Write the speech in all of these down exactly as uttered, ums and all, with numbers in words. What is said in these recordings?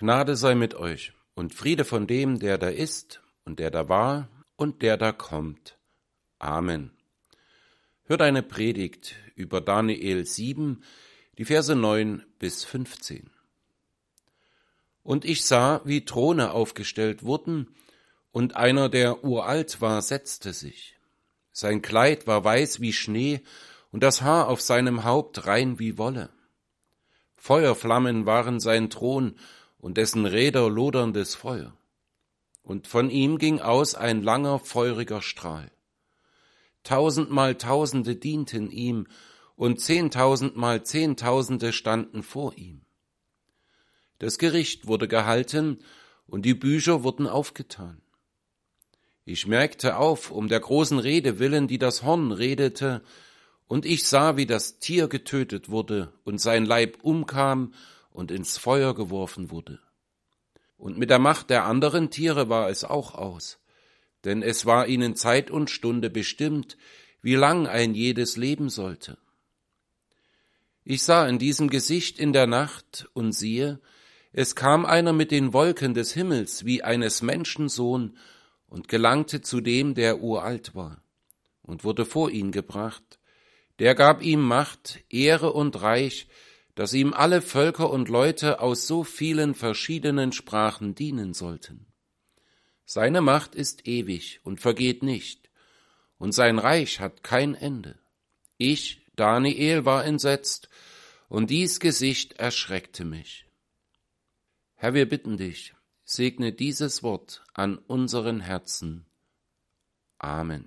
Gnade sei mit euch und Friede von dem, der da ist und der da war und der da kommt. Amen. Hört eine Predigt über Daniel sieben, die Verse neun bis fünfzehn. Und ich sah, wie Throne aufgestellt wurden, und einer, der uralt war, setzte sich. Sein Kleid war weiß wie Schnee, und das Haar auf seinem Haupt rein wie Wolle. Feuerflammen waren sein Thron, und dessen Räder loderndes Feuer. Und von ihm ging aus ein langer, feuriger Strahl. Tausendmal Tausende dienten ihm, und zehntausendmal Zehntausende standen vor ihm. Das Gericht wurde gehalten, und die Bücher wurden aufgetan. Ich merkte auf, um der großen Rede willen, die das Horn redete, und ich sah, wie das Tier getötet wurde, und sein Leib umkam und ins Feuer geworfen wurde. Und mit der Macht der anderen Tiere war es auch aus, denn es war ihnen Zeit und Stunde bestimmt, wie lang ein jedes leben sollte. Ich sah in diesem Gesicht in der Nacht, und siehe, es kam einer mit den Wolken des Himmels wie eines Menschensohn und gelangte zu dem, der uralt war, und wurde vor ihn gebracht. Der gab ihm Macht, Ehre und Reich, dass ihm alle Völker und Leute aus so vielen verschiedenen Sprachen dienen sollten. Seine Macht ist ewig und vergeht nicht, und sein Reich hat kein Ende. Ich, Daniel, war entsetzt, und dies Gesicht erschreckte mich. Herr, wir bitten dich, segne dieses Wort an unseren Herzen. Amen.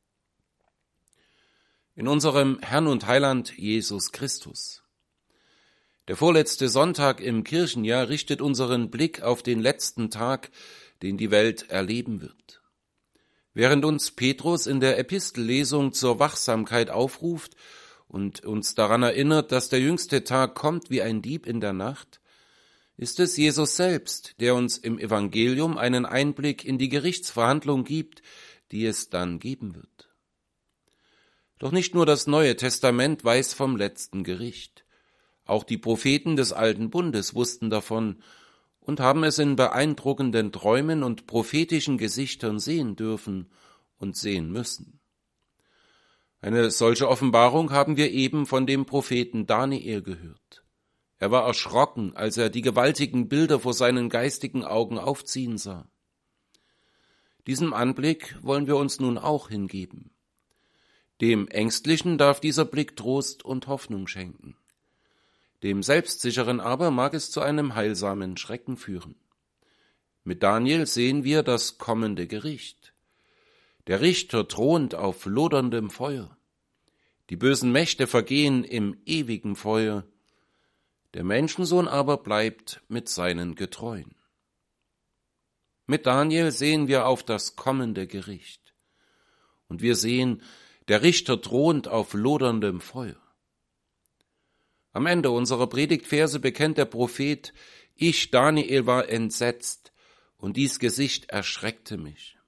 In unserem Herrn und Heiland Jesus Christus. Der vorletzte Sonntag im Kirchenjahr richtet unseren Blick auf den letzten Tag, den die Welt erleben wird. Während uns Petrus in der Epistellesung zur Wachsamkeit aufruft und uns daran erinnert, dass der jüngste Tag kommt wie ein Dieb in der Nacht, ist es Jesus selbst, der uns im Evangelium einen Einblick in die Gerichtsverhandlung gibt, die es dann geben wird. Doch nicht nur das Neue Testament weiß vom letzten Gericht. Auch die Propheten des Alten Bundes wussten davon und haben es in beeindruckenden Träumen und prophetischen Gesichtern sehen dürfen und sehen müssen. Eine solche Offenbarung haben wir eben von dem Propheten Daniel gehört. Er war erschrocken, als er die gewaltigen Bilder vor seinen geistigen Augen aufziehen sah. Diesem Anblick wollen wir uns nun auch hingeben. Dem Ängstlichen darf dieser Blick Trost und Hoffnung schenken. Dem Selbstsicheren aber mag es zu einem heilsamen Schrecken führen. Mit Daniel sehen wir das kommende Gericht. Der Richter thront auf loderndem Feuer. Die bösen Mächte vergehen im ewigen Feuer. Der Menschensohn aber bleibt mit seinen Getreuen. Mit Daniel sehen wir auf das kommende Gericht. Und wir sehen, der Richter thront auf loderndem Feuer. Am Ende unserer Predigtverse bekennt der Prophet, ich, Daniel, war entsetzt, und dies Gesicht erschreckte mich.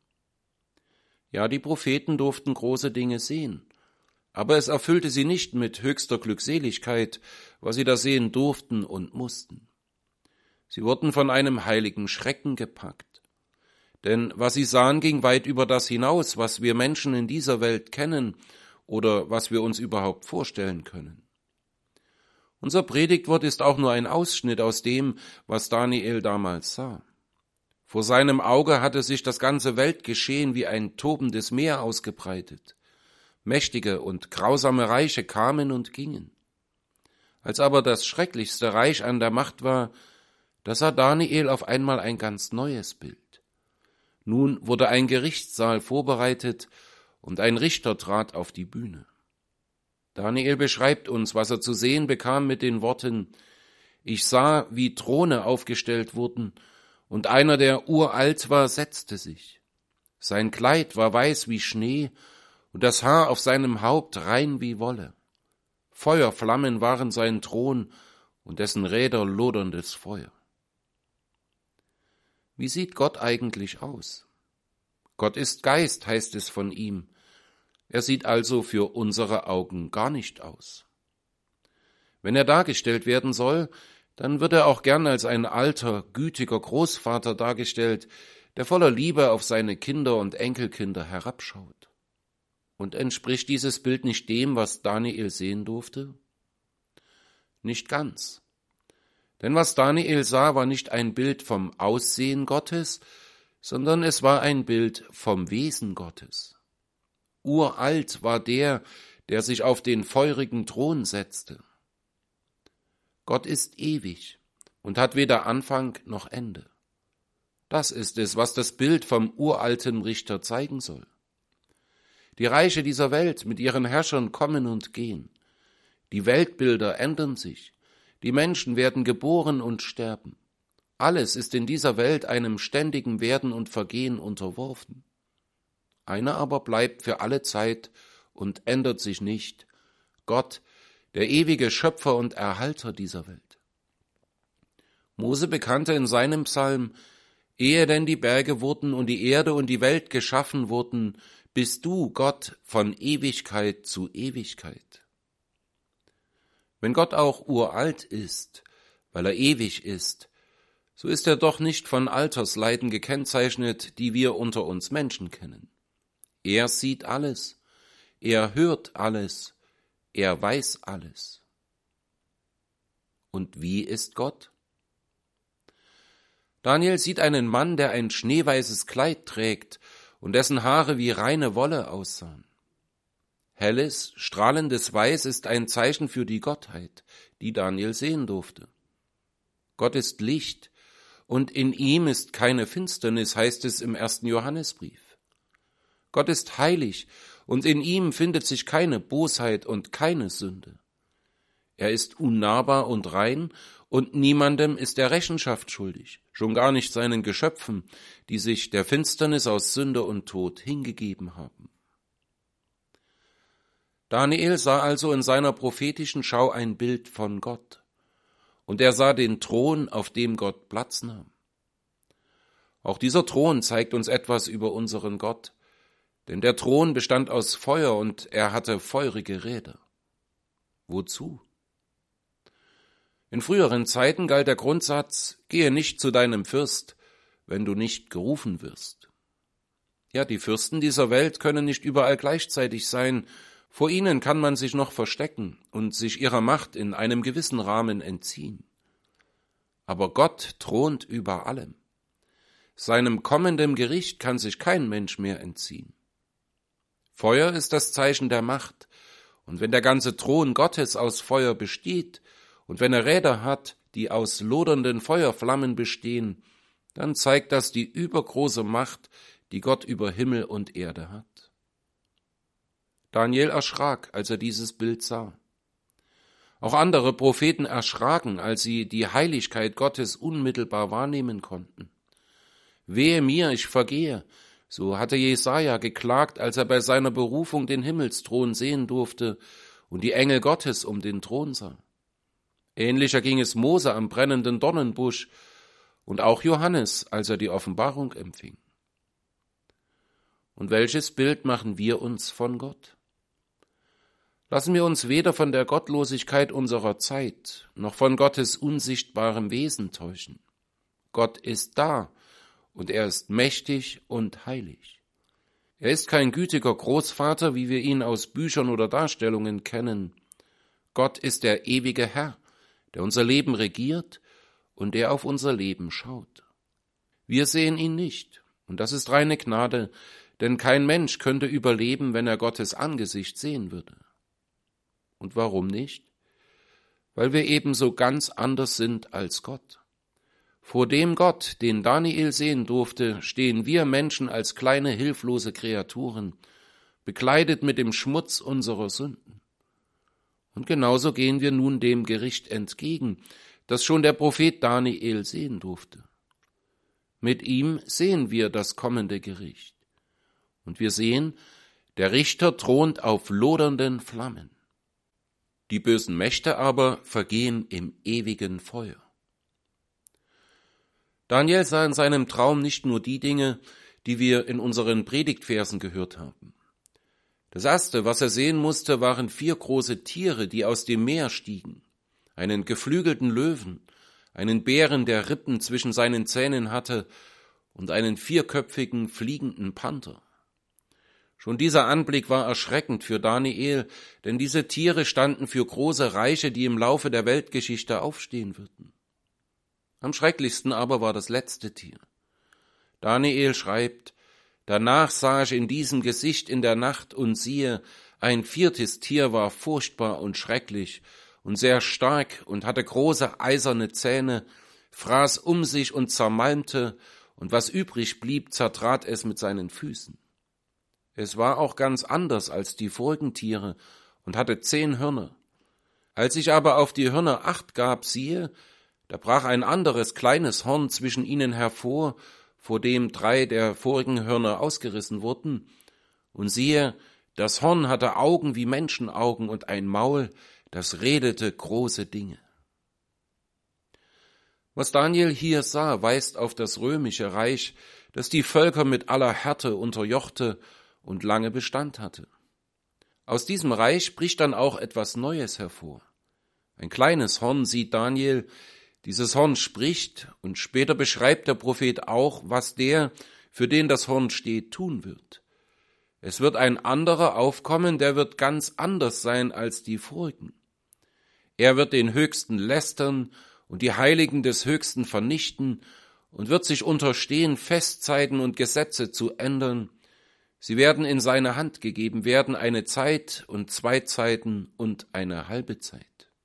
Ja, die Propheten durften große Dinge sehen, aber es erfüllte sie nicht mit höchster Glückseligkeit, was sie da sehen durften und mussten. Sie wurden von einem heiligen Schrecken gepackt. Denn was sie sahen, ging weit über das hinaus, was wir Menschen in dieser Welt kennen oder was wir uns überhaupt vorstellen können. Unser Predigtwort ist auch nur ein Ausschnitt aus dem, was Daniel damals sah. Vor seinem Auge hatte sich das ganze Weltgeschehen wie ein tobendes Meer ausgebreitet. Mächtige und grausame Reiche kamen und gingen. Als aber das schrecklichste Reich an der Macht war, da sah Daniel auf einmal ein ganz neues Bild. Nun wurde ein Gerichtssaal vorbereitet und ein Richter trat auf die Bühne. Daniel beschreibt uns, was er zu sehen bekam mit den Worten, ich sah, wie Throne aufgestellt wurden, und einer, der uralt war, setzte sich. Sein Kleid war weiß wie Schnee, und das Haar auf seinem Haupt rein wie Wolle. Feuerflammen waren sein Thron, und dessen Räder loderndes Feuer. Wie sieht Gott eigentlich aus? Gott ist Geist, heißt es von ihm. Er sieht also für unsere Augen gar nicht aus. Wenn er dargestellt werden soll, dann wird er auch gern als ein alter, gütiger Großvater dargestellt, der voller Liebe auf seine Kinder und Enkelkinder herabschaut. Und entspricht dieses Bild nicht dem, was Daniel sehen durfte? Nicht ganz. Denn was Daniel sah, war nicht ein Bild vom Aussehen Gottes, sondern es war ein Bild vom Wesen Gottes. Uralt war der, der sich auf den feurigen Thron setzte. Gott ist ewig und hat weder Anfang noch Ende. Das ist es, was das Bild vom uralten Richter zeigen soll. Die Reiche dieser Welt mit ihren Herrschern kommen und gehen. Die Weltbilder ändern sich. Die Menschen werden geboren und sterben. Alles ist in dieser Welt einem ständigen Werden und Vergehen unterworfen. Einer aber bleibt für alle Zeit und ändert sich nicht: Gott, der ewige Schöpfer und Erhalter dieser Welt. Mose bekannte in seinem Psalm: Ehe denn die Berge wurden und die Erde und die Welt geschaffen wurden, bist du, Gott, von Ewigkeit zu Ewigkeit. Wenn Gott auch uralt ist, weil er ewig ist, so ist er doch nicht von Altersleiden gekennzeichnet, die wir unter uns Menschen kennen. Er sieht alles, er hört alles, er weiß alles. Und wie ist Gott? Daniel sieht einen Mann, der ein schneeweißes Kleid trägt und dessen Haare wie reine Wolle aussahen. Helles, strahlendes Weiß ist ein Zeichen für die Gottheit, die Daniel sehen durfte. Gott ist Licht, und in ihm ist keine Finsternis, heißt es im ersten Johannesbrief. Gott ist heilig, und in ihm findet sich keine Bosheit und keine Sünde. Er ist unnahbar und rein, und niemandem ist er Rechenschaft schuldig, schon gar nicht seinen Geschöpfen, die sich der Finsternis aus Sünde und Tod hingegeben haben. Daniel sah also in seiner prophetischen Schau ein Bild von Gott, und er sah den Thron, auf dem Gott Platz nahm. Auch dieser Thron zeigt uns etwas über unseren Gott, denn der Thron bestand aus Feuer und er hatte feurige Räder. Wozu? In früheren Zeiten galt der Grundsatz: Gehe nicht zu deinem Fürst, wenn du nicht gerufen wirst. Ja, die Fürsten dieser Welt können nicht überall gleichzeitig sein. Vor ihnen kann man sich noch verstecken und sich ihrer Macht in einem gewissen Rahmen entziehen. Aber Gott thront über allem. Seinem kommenden Gericht kann sich kein Mensch mehr entziehen. Feuer ist das Zeichen der Macht, und wenn der ganze Thron Gottes aus Feuer besteht und wenn er Räder hat, die aus lodernden Feuerflammen bestehen, dann zeigt das die übergroße Macht, die Gott über Himmel und Erde hat. Daniel erschrak, als er dieses Bild sah. Auch andere Propheten erschraken, als sie die Heiligkeit Gottes unmittelbar wahrnehmen konnten. Wehe mir, ich vergehe, so hatte Jesaja geklagt, als er bei seiner Berufung den Himmelsthron sehen durfte und die Engel Gottes um den Thron sah. Ähnlicher ging es Mose am brennenden Dornenbusch und auch Johannes, als er die Offenbarung empfing. Und welches Bild machen wir uns von Gott? Lassen wir uns weder von der Gottlosigkeit unserer Zeit noch von Gottes unsichtbarem Wesen täuschen. Gott ist da und er ist mächtig und heilig. Er ist kein gütiger Großvater, wie wir ihn aus Büchern oder Darstellungen kennen. Gott ist der ewige Herr, der unser Leben regiert und der auf unser Leben schaut. Wir sehen ihn nicht, und das ist reine Gnade, denn kein Mensch könnte überleben, wenn er Gottes Angesicht sehen würde. Und warum nicht? Weil wir ebenso ganz anders sind als Gott. Vor dem Gott, den Daniel sehen durfte, stehen wir Menschen als kleine, hilflose Kreaturen, bekleidet mit dem Schmutz unserer Sünden. Und genauso gehen wir nun dem Gericht entgegen, das schon der Prophet Daniel sehen durfte. Mit ihm sehen wir das kommende Gericht. Und wir sehen, der Richter thront auf lodernden Flammen. Die bösen Mächte aber vergehen im ewigen Feuer. Daniel sah in seinem Traum nicht nur die Dinge, die wir in unseren Predigtversen gehört haben. Das erste, was er sehen musste, waren vier große Tiere, die aus dem Meer stiegen, einen geflügelten Löwen, einen Bären, der Rippen zwischen seinen Zähnen hatte, und einen vierköpfigen, fliegenden Panther. Schon dieser Anblick war erschreckend für Daniel, denn diese Tiere standen für große Reiche, die im Laufe der Weltgeschichte aufstehen würden. Am schrecklichsten aber war das letzte Tier. Daniel schreibt: Danach sah ich in diesem Gesicht in der Nacht, und siehe, ein viertes Tier war furchtbar und schrecklich und sehr stark und hatte große eiserne Zähne, fraß um sich und zermalmte, und was übrig blieb, zertrat es mit seinen Füßen. Es war auch ganz anders als die vorigen Tiere und hatte zehn Hörner. Als ich aber auf die Hörner acht gab, siehe, da brach ein anderes kleines Horn zwischen ihnen hervor, vor dem drei der vorigen Hörner ausgerissen wurden. Und siehe, das Horn hatte Augen wie Menschenaugen und ein Maul, das redete große Dinge. Was Daniel hier sah, weist auf das römische Reich, das die Völker mit aller Härte unterjochte und lange Bestand hatte. Aus diesem Reich bricht dann auch etwas Neues hervor. Ein kleines Horn sieht Daniel, dieses Horn spricht, und später beschreibt der Prophet auch, was der, für den das Horn steht, tun wird. Es wird ein anderer aufkommen, der wird ganz anders sein als die vorigen. Er wird den Höchsten lästern und die Heiligen des Höchsten vernichten und wird sich unterstehen, Festzeiten und Gesetze zu ändern. Sie werden in seine Hand gegeben werden, eine Zeit und zwei Zeiten und eine halbe Zeit.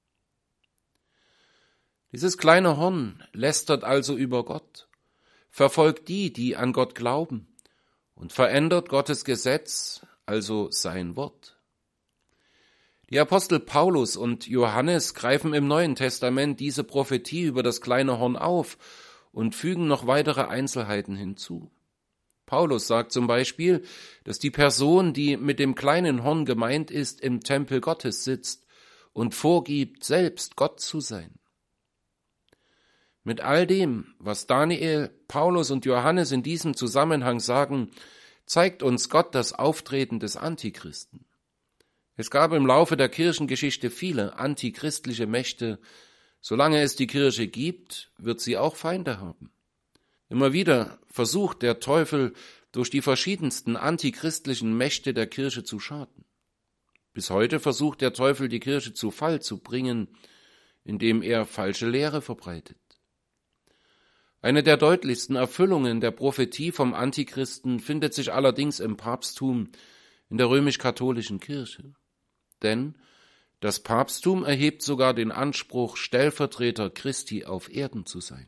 Dieses kleine Horn lästert also über Gott, verfolgt die, die an Gott glauben, und verändert Gottes Gesetz, also sein Wort. Die Apostel Paulus und Johannes greifen im Neuen Testament diese Prophetie über das kleine Horn auf und fügen noch weitere Einzelheiten hinzu. Paulus sagt zum Beispiel, dass die Person, die mit dem kleinen Horn gemeint ist, im Tempel Gottes sitzt und vorgibt, selbst Gott zu sein. Mit all dem, was Daniel, Paulus und Johannes in diesem Zusammenhang sagen, zeigt uns Gott das Auftreten des Antichristen. Es gab im Laufe der Kirchengeschichte viele antichristliche Mächte. Solange es die Kirche gibt, wird sie auch Feinde haben. Immer wieder versucht der Teufel, durch die verschiedensten antichristlichen Mächte der Kirche zu schaden. Bis heute versucht der Teufel, die Kirche zu Fall zu bringen, indem er falsche Lehre verbreitet. Eine der deutlichsten Erfüllungen der Prophetie vom Antichristen findet sich allerdings im Papsttum, in der römisch-katholischen Kirche. Denn das Papsttum erhebt sogar den Anspruch, Stellvertreter Christi auf Erden zu sein.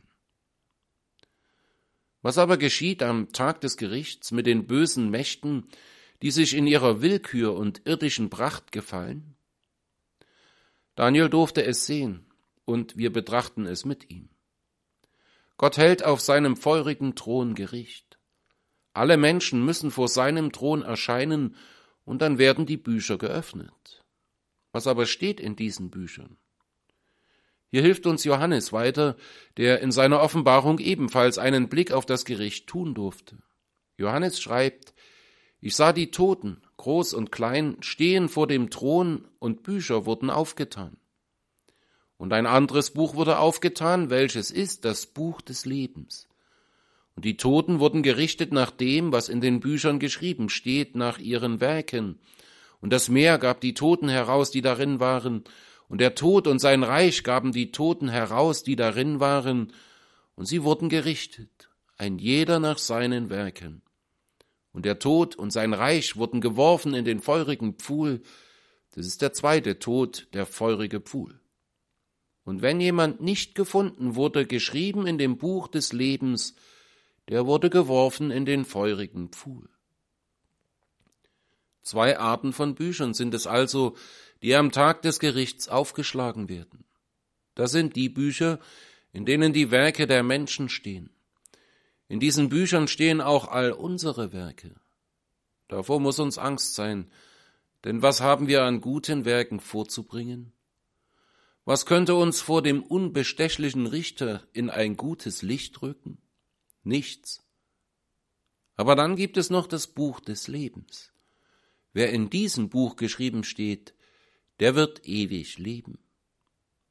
Was aber geschieht am Tag des Gerichts mit den bösen Mächten, die sich in ihrer Willkür und irdischen Pracht gefallen? Daniel durfte es sehen, und wir betrachten es mit ihm. Gott hält auf seinem feurigen Thron Gericht. Alle Menschen müssen vor seinem Thron erscheinen, und dann werden die Bücher geöffnet. Was aber steht in diesen Büchern? Hier hilft uns Johannes weiter, der in seiner Offenbarung ebenfalls einen Blick auf das Gericht tun durfte. Johannes schreibt: Ich sah die Toten, groß und klein, stehen vor dem Thron, und Bücher wurden aufgetan. Und ein anderes Buch wurde aufgetan, welches ist das Buch des Lebens. Und die Toten wurden gerichtet nach dem, was in den Büchern geschrieben steht, nach ihren Werken. Und das Meer gab die Toten heraus, die darin waren. Und der Tod und sein Reich gaben die Toten heraus, die darin waren. Und sie wurden gerichtet, ein jeder nach seinen Werken. Und der Tod und sein Reich wurden geworfen in den feurigen Pfuhl. Das ist der zweite Tod, der feurige Pfuhl. Und wenn jemand nicht gefunden wurde, geschrieben in dem Buch des Lebens, der wurde geworfen in den feurigen Pfuhl. Zwei Arten von Büchern sind es also, die am Tag des Gerichts aufgeschlagen werden. Das sind die Bücher, in denen die Werke der Menschen stehen. In diesen Büchern stehen auch all unsere Werke. Davor muss uns Angst sein, denn was haben wir an guten Werken vorzubringen? Was könnte uns vor dem unbestechlichen Richter in ein gutes Licht rücken? Nichts. Aber dann gibt es noch das Buch des Lebens. Wer in diesem Buch geschrieben steht, der wird ewig leben.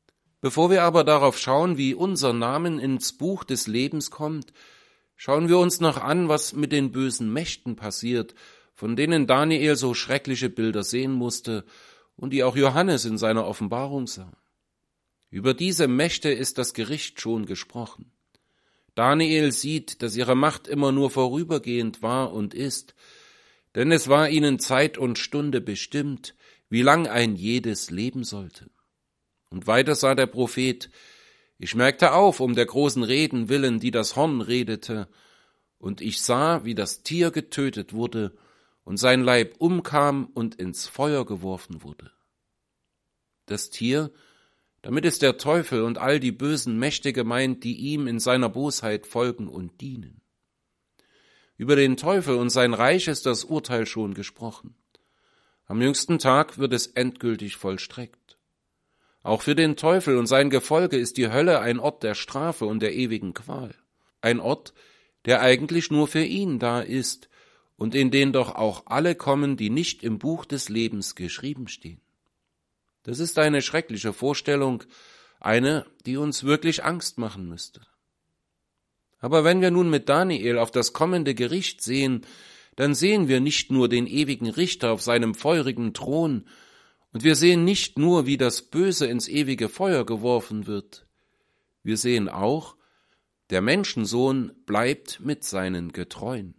Bevor wir aber darauf schauen, wie unser Name ins Buch des Lebens kommt, schauen wir uns noch an, was mit den bösen Mächten passiert, von denen Daniel so schreckliche Bilder sehen musste und die auch Johannes in seiner Offenbarung sah. Über diese Mächte ist das Gericht schon gesprochen. Daniel sieht, dass ihre Macht immer nur vorübergehend war und ist, denn es war ihnen Zeit und Stunde bestimmt, wie lang ein jedes leben sollte. Und weiter sah der Prophet: Ich merkte auf, um der großen Reden willen, die das Horn redete, und ich sah, wie das Tier getötet wurde und sein Leib umkam und ins Feuer geworfen wurde. Das Tier, damit ist der Teufel und all die bösen Mächte gemeint, die ihm in seiner Bosheit folgen und dienen. Über den Teufel und sein Reich ist das Urteil schon gesprochen. Am jüngsten Tag wird es endgültig vollstreckt. Auch für den Teufel und sein Gefolge ist die Hölle ein Ort der Strafe und der ewigen Qual. Ein Ort, der eigentlich nur für ihn da ist und in den doch auch alle kommen, die nicht im Buch des Lebens geschrieben stehen. Das ist eine schreckliche Vorstellung, eine, die uns wirklich Angst machen müsste. Aber wenn wir nun mit Daniel auf das kommende Gericht sehen, dann sehen wir nicht nur den ewigen Richter auf seinem feurigen Thron, und wir sehen nicht nur, wie das Böse ins ewige Feuer geworfen wird. Wir sehen auch, der Menschensohn bleibt mit seinen Getreuen.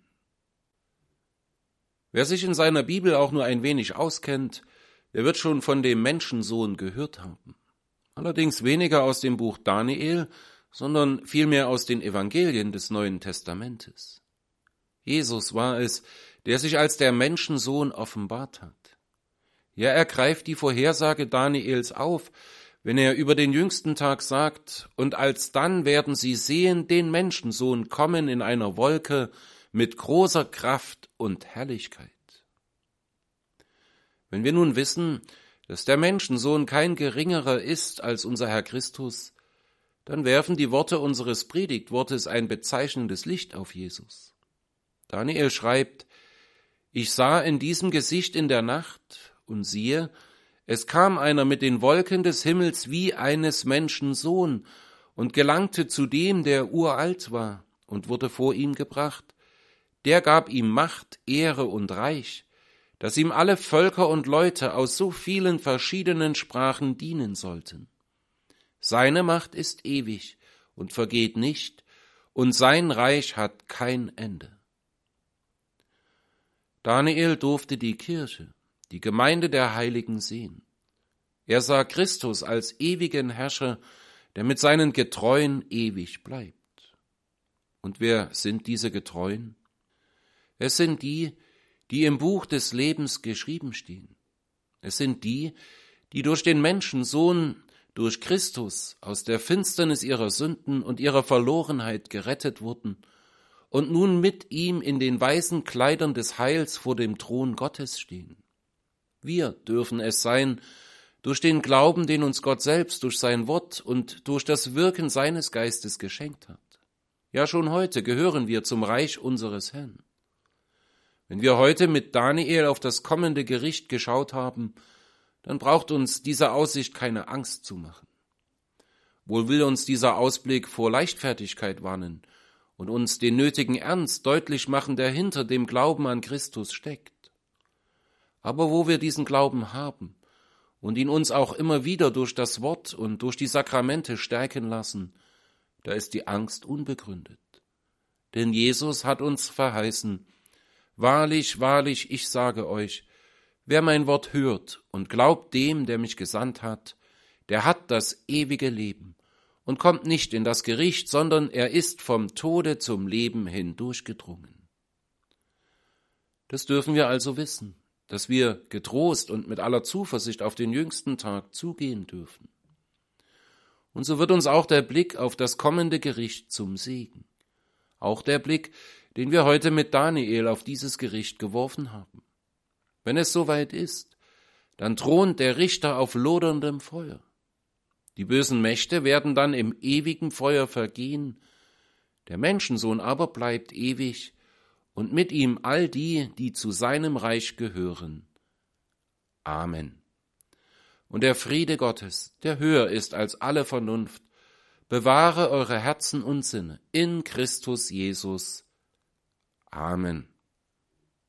Wer sich in seiner Bibel auch nur ein wenig auskennt, der wird schon von dem Menschensohn gehört haben. Allerdings weniger aus dem Buch Daniel, sondern vielmehr aus den Evangelien des Neuen Testamentes. Jesus war es, der sich als der Menschensohn offenbart hat. Ja, er greift die Vorhersage Daniels auf, wenn er über den jüngsten Tag sagt: Und alsdann werden sie sehen den Menschensohn kommen in einer Wolke mit großer Kraft und Herrlichkeit. Wenn wir nun wissen, dass der Menschensohn kein geringerer ist als unser Herr Christus, dann werfen die Worte unseres Predigtwortes ein bezeichnendes Licht auf Jesus. Daniel schreibt: Ich sah in diesem Gesicht in der Nacht, und siehe, es kam einer mit den Wolken des Himmels wie eines Menschen Sohn und gelangte zu dem, der uralt war, und wurde vor ihm gebracht. Der gab ihm Macht, Ehre und Reich, dass ihm alle Völker und Leute aus so vielen verschiedenen Sprachen dienen sollten. Seine Macht ist ewig und vergeht nicht, und sein Reich hat kein Ende. Daniel durfte die Kirche, die Gemeinde der Heiligen, sehen. Er sah Christus als ewigen Herrscher, der mit seinen Getreuen ewig bleibt. Und wer sind diese Getreuen? Es sind die, die im Buch des Lebens geschrieben stehen. Es sind die, die durch den Menschensohn, durch Christus, aus der Finsternis ihrer Sünden und ihrer Verlorenheit gerettet wurden und nun mit ihm in den weißen Kleidern des Heils vor dem Thron Gottes stehen. Wir dürfen es sein, durch den Glauben, den uns Gott selbst durch sein Wort und durch das Wirken seines Geistes geschenkt hat. Ja, schon heute gehören wir zum Reich unseres Herrn. Wenn wir heute mit Daniel auf das kommende Gericht geschaut haben, dann braucht uns diese Aussicht keine Angst zu machen. Wohl will uns dieser Ausblick vor Leichtfertigkeit warnen und uns den nötigen Ernst deutlich machen, der hinter dem Glauben an Christus steckt. Aber wo wir diesen Glauben haben und ihn uns auch immer wieder durch das Wort und durch die Sakramente stärken lassen, da ist die Angst unbegründet. Denn Jesus hat uns verheißen: Wahrlich, wahrlich, ich sage euch, wer mein Wort hört und glaubt dem, der mich gesandt hat, der hat das ewige Leben und kommt nicht in das Gericht, sondern er ist vom Tode zum Leben hindurchgedrungen. Das dürfen wir also wissen, dass wir getrost und mit aller Zuversicht auf den jüngsten Tag zugehen dürfen. Und so wird uns auch der Blick auf das kommende Gericht zum Segen. Auch der Blick, den wir heute mit Daniel auf dieses Gericht geworfen haben. Wenn es soweit ist, dann thront der Richter auf loderndem Feuer. Die bösen Mächte werden dann im ewigen Feuer vergehen, der Menschensohn aber bleibt ewig, und mit ihm all die, die zu seinem Reich gehören. Amen. Und der Friede Gottes, der höher ist als alle Vernunft, bewahre eure Herzen und Sinne in Christus Jesus. Amen.